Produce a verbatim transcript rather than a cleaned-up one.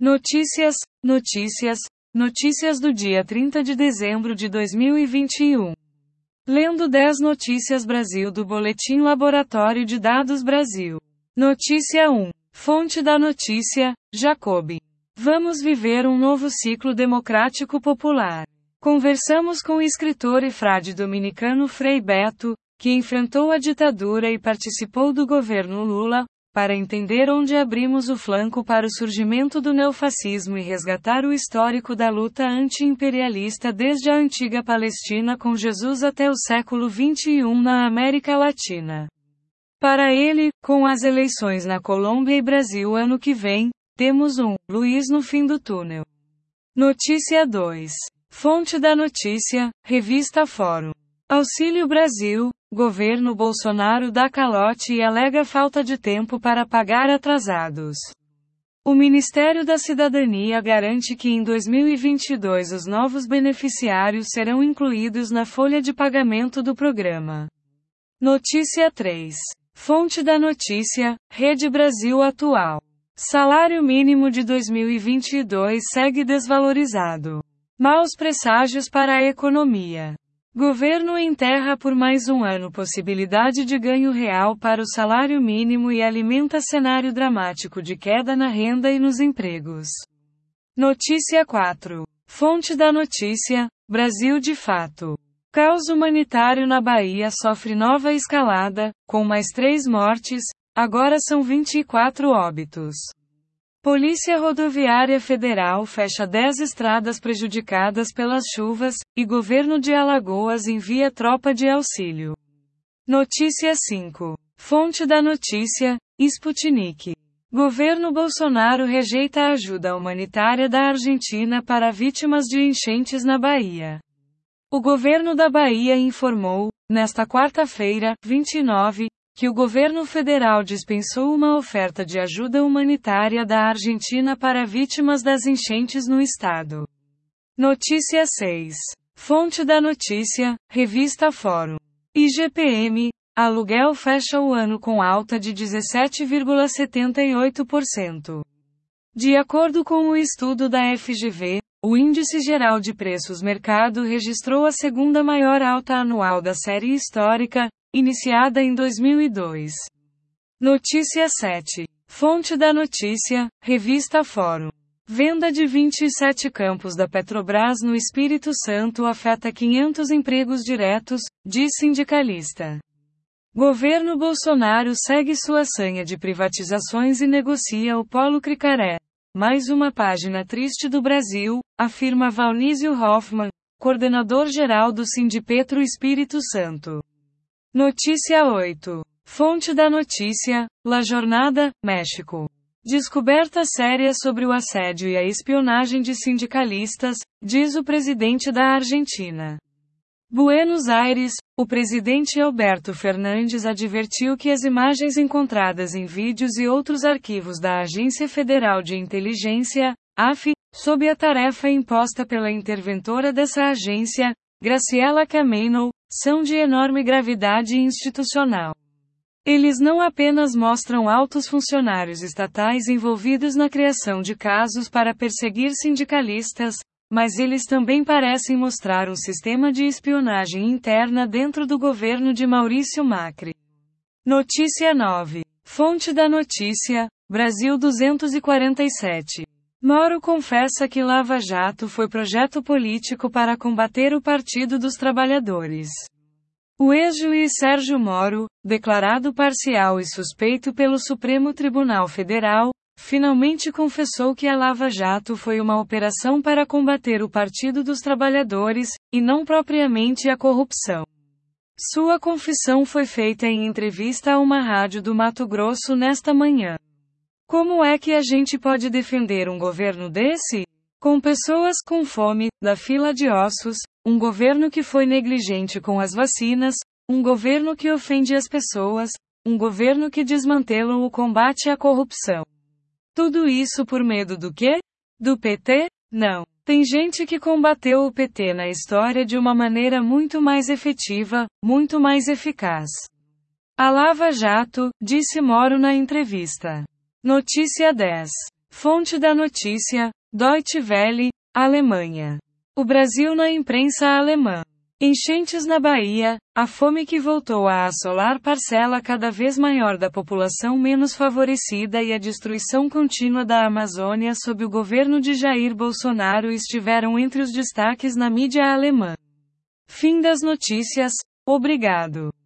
Notícias, notícias, notícias do dia trinta de dezembro de dois mil e vinte e um. Lendo dez Notícias Brasil do Boletim Laboratório de Dados Brasil. Notícia um. Fonte da notícia, Jacob. Vamos viver um novo ciclo democrático popular. Conversamos com o escritor e frade dominicano Frei Beto, que enfrentou a ditadura e participou do governo Lula, para entender onde abrimos o flanco para o surgimento do neofascismo e resgatar o histórico da luta anti-imperialista desde a antiga Palestina com Jesus até o século vinte e um na América Latina. Para ele, com as eleições na Colômbia e Brasil ano que vem, temos um Luiz no fim do túnel. Notícia dois. Fonte da notícia, Revista Fórum. Auxílio Brasil, governo Bolsonaro dá calote e alega falta de tempo para pagar atrasados. O Ministério da Cidadania garante que em dois mil e vinte e dois os novos beneficiários serão incluídos na folha de pagamento do programa. Notícia três. Fonte da notícia, Rede Brasil Atual. Salário mínimo de dois mil e vinte e dois segue desvalorizado. Maus presságios para a economia. Governo enterra por mais um ano possibilidade de ganho real para o salário mínimo e alimenta cenário dramático de queda na renda e nos empregos. Notícia quatro. Fonte da notícia, Brasil de Fato. Caos humanitário na Bahia sofre nova escalada, com mais três mortes, agora são vinte e quatro óbitos. Polícia Rodoviária Federal fecha dez estradas prejudicadas pelas chuvas, e governo de Alagoas envia tropa de auxílio. Notícia cinco. Fonte da notícia, Sputnik. Governo Bolsonaro rejeita a ajuda humanitária da Argentina para vítimas de enchentes na Bahia. O governo da Bahia informou, nesta quarta-feira, vinte e nove, que o governo federal dispensou uma oferta de ajuda humanitária da Argentina para vítimas das enchentes no estado. Notícia seis. Fonte da notícia, Revista Fórum. I G P M, aluguel fecha o ano com alta de dezessete vírgula setenta e oito por cento. De acordo com o estudo da F G V, o Índice Geral de Preços Mercado registrou a segunda maior alta anual da série histórica, iniciada em dois mil e dois. Notícia sete. Fonte da notícia, Revista Fórum. Venda de vinte e sete campos da Petrobras no Espírito Santo afeta quinhentos empregos diretos, diz sindicalista. Governo Bolsonaro segue sua sanha de privatizações e negocia o Polo Cricaré. Mais uma página triste do Brasil, afirma Valnísio Hoffmann, coordenador-geral do Sindipetro Espírito Santo. Notícia oito. Fonte da notícia, La Jornada, México. Descoberta séria sobre o assédio e a espionagem de sindicalistas, diz o presidente da Argentina. Buenos Aires, o presidente Alberto Fernandes advertiu que as imagens encontradas em vídeos e outros arquivos da Agência Federal de Inteligência, A F, sob a tarefa imposta pela interventora dessa agência, Graciela Camino, são de enorme gravidade institucional. Eles não apenas mostram altos funcionários estatais envolvidos na criação de casos para perseguir sindicalistas, mas eles também parecem mostrar um sistema de espionagem interna dentro do governo de Maurício Macri. Notícia nove. Fonte da notícia, Brasil duzentos e quarenta e sete. Moro confessa que Lava Jato foi projeto político para combater o Partido dos Trabalhadores. O ex-juiz Sérgio Moro, declarado parcial e suspeito pelo Supremo Tribunal Federal, finalmente confessou que a Lava Jato foi uma operação para combater o Partido dos Trabalhadores, e não propriamente a corrupção. Sua confissão foi feita em entrevista a uma rádio do Mato Grosso nesta manhã. Como é que a gente pode defender um governo desse? Com pessoas com fome, da fila de ossos, um governo que foi negligente com as vacinas, um governo que ofende as pessoas, um governo que desmantela o combate à corrupção. Tudo isso por medo do quê? Do P T? Não. Tem gente que combateu o P T na história de uma maneira muito mais efetiva, muito mais eficaz. A Lava Jato, disse Moro na entrevista. Notícia dez. Fonte da notícia: Deutsche Welle, Alemanha. O Brasil na imprensa alemã. Enchentes na Bahia, a fome que voltou a assolar parcela cada vez maior da população menos favorecida e a destruição contínua da Amazônia sob o governo de Jair Bolsonaro estiveram entre os destaques na mídia alemã. Fim das notícias. Obrigado.